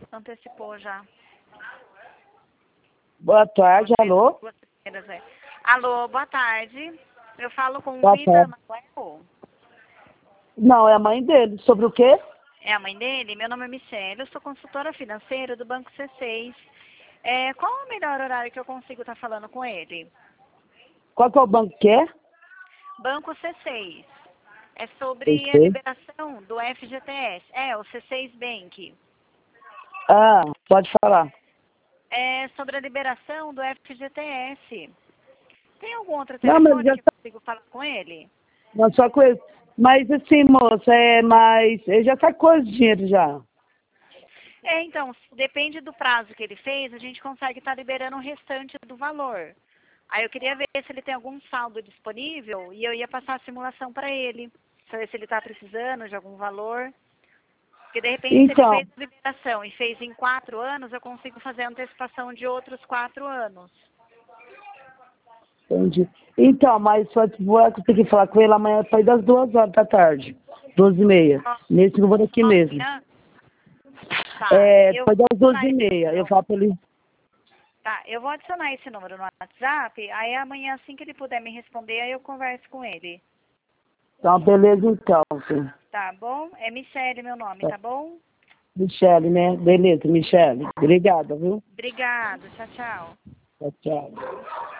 Antecipou já. Boa tarde, alô? Alô, boa tarde. Eu falo com Boa Vida tarde. Manuel. Não, é a mãe dele. Sobre o quê? É a mãe dele? Meu nome é Michelle, eu sou consultora financeira do Banco C6. Qual o melhor horário que eu consigo estar falando com ele? Qual que é o banco que é? Banco C6. É Eu sobre a sei. liberação do FGTS. É, o C6 Bank. Ah, pode falar. É sobre a liberação do FGTS. Tem algum outro Não, mas telefone já que eu consigo falar com ele? não só com ele. Mas assim, moça, ele já sacou esse dinheiro já. Então, depende do prazo que ele fez, a gente consegue estar liberando o restante do valor. Aí eu queria ver se ele tem algum saldo disponível e eu ia passar a simulação para ele. Saber se ele está precisando de algum valor. Porque de repente se ele Então, fez a liberação e fez em 4 anos, eu consigo fazer a antecipação de outros 4 anos. entendi. Então, mas só que vou ter que falar com ele amanhã a partir das 2 horas da tarde. 2h30. Nesse número aqui mesmo. Amanhã? Tá, eu Depois vou das adicionar 2h30. Eu falo pra ele. Tá, eu vou adicionar esse número no WhatsApp, aí amanhã assim que ele puder me responder, aí eu converso com ele. Então, beleza então, filho. Tá bom? É Michele meu nome, tá bom? Michele, né? Beleza, Michele. Obrigada, viu? Obrigado, tchau, tchau. Tchau, tchau.